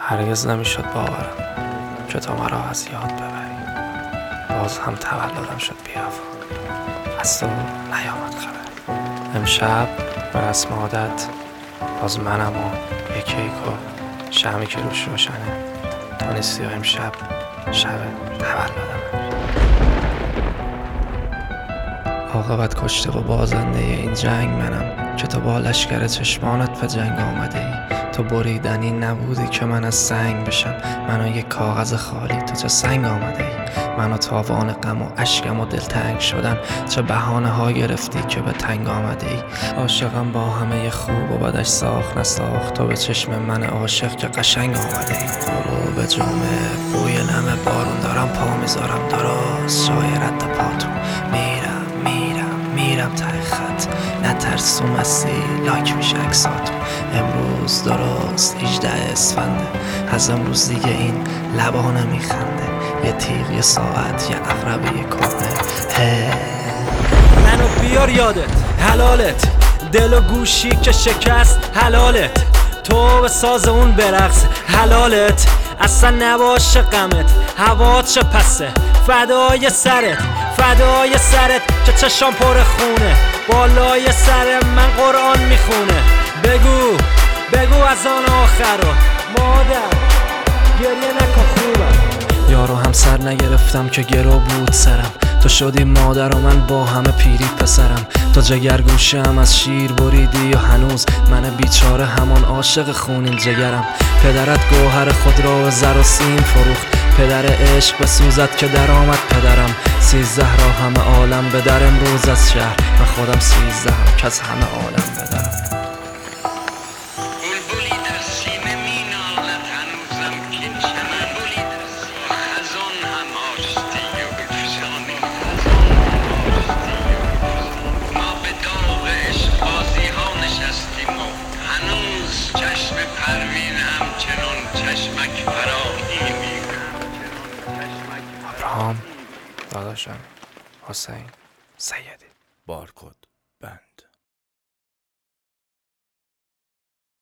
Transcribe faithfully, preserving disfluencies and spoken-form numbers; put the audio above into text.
هرگز نمیشد باورم که تو مرا از یاد ببری. باز هم تولدم شد بی‌وفا، از تو نیامد خبر. امشب به رسم عادت باز منم و یک کیک و شمعی که روش روشنه. تو نیستی و امشب شب تولدمه. عاقبت کشته و بازنده این جنگ منم که تو با لشکر چشمانت به جنگ آمده ای. تو بریدنی نبودی که من از سنگ بشم، منو یک کاغذ خالی تو چه سنگ آمده ای. منو تاوان غم و اشکم و دلتنگ شدن چه بهانه ها گرفتی که به تنگ آمده ای. عاشقم با همه خوب و بدش ساخت نساخت، تو به چشم من عاشق که قشنگ آمده ای. برو به جمعه بوی نم بارون دارم پا میذارم درست شای رد پاتون. میرم میرم میرم ته خط، نترسوم هستی لاک میشه اکساتون. امروز درست هجده اسفنده، از امروز دیگه این لبا نمیخنده. یه تیغ یه ساعت یه عقربه یه کهنه. هی منو بیار یادت حلالت، دل و گوشی که شکست حلالت. تو به ساز اون برقص حلالت، اصلا نباشه غمت هوات شه پسه. فدای سرت فدای سرت که چشام پر خونه، بالای سر من قرآن میخونه. بگو بگو از آن آخرو مادر گریه نکن خوبم. یارو هم سر نگرفتم که گرو بود سرم، تو شدی مادر و من با همه پیری پسرم. تو جگر گوشم از شیر بریدی و هنوز من بیچاره همان عاشق خونین جگرم. پدرت گوهر خود را به زر و سیم فروخت، پدر عشق به سوزت که در آمد پدرم. سیزده را همه عالم به در امروز از شهر، و خودم سیزدهم که از همه عالم بدرم. ابراهام داداشم، حسین، سیدی. بارکد بند.